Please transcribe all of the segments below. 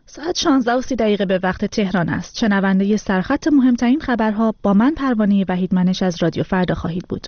ساعت 16:30 به وقت تهران است. شنونده سرخط مهمترین خبرها با من پروانه وحیدمنش از رادیو فردا خواهید بود.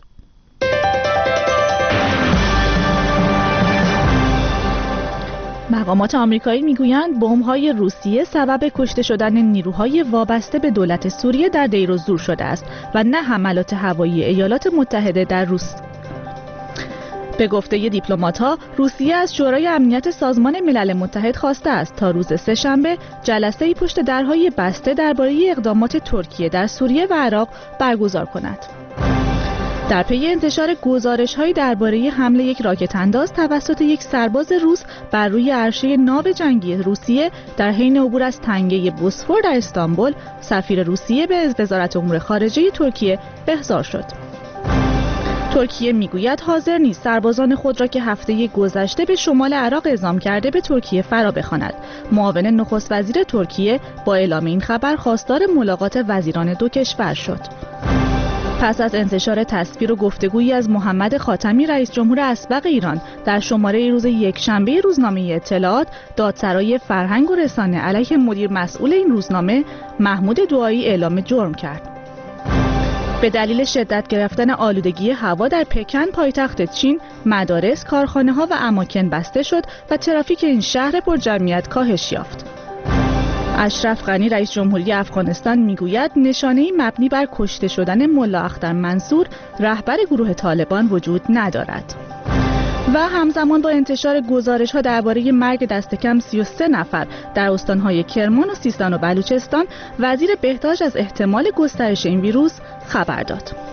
مقامات آمریکایی میگویند بمب‌های روسیه سبب کشته شدن نیروهای وابسته به دولت سوریه در دیر الزور شده است و نه حملات هوایی ایالات متحده در روسیه. به گفته دیپلمات‌ها، روسیه از شورای امنیت سازمان ملل متحد خواسته است تا روز سه‌شنبه جلسه‌ای پشت درهای بسته درباره اقدامات ترکیه در سوریه و عراق برگزار کند. در پی انتشار گزارش‌هایی درباره حمله یک راکت انداز توسط یک سرباز روس بر روی عرشه ناو جنگی روسیه در حین عبور از تنگه بوسفور در استانبول، سفیر روسیه به وزارت امور خارجه ترکیه احضار شد. ترکیه میگوید حاضر نیست سربازان خود را که هفته گذشته به شمال عراق اعزام کرده به ترکیه فرا بخواند. معاون نخست وزیر ترکیه با اعلام این خبر خواستار ملاقات وزیران دو کشور شد. پس از انتشار تصویر و گفتگویی از محمد خاتمی رئیس جمهور اسبق ایران در شماره روز یکشنبه روزنامه اطلاعات، دادسرای فرهنگ و رسانه علیه مدیر مسئول این روزنامه محمود دعایی اعلام جرم کرد. به دلیل شدت گرفتن آلودگی هوا در پکن پایتخت چین، مدارس، کارخانه‌ها و اماکن بسته شد و ترافیک این شهر پرجمعیت کاهش یافت. اشرف غنی رئیس جمهوری افغانستان میگوید نشانه‌ای مبنی بر کشته شدن ملا اختر منصور رهبر گروه طالبان وجود ندارد. و همزمان با انتشار گزارش‌ها درباره مرگ دست کم 33 نفر در استان‌های کرمان و سیستان و بلوچستان، وزیر بهداشت از احتمال گسترش این ویروس خبر داد.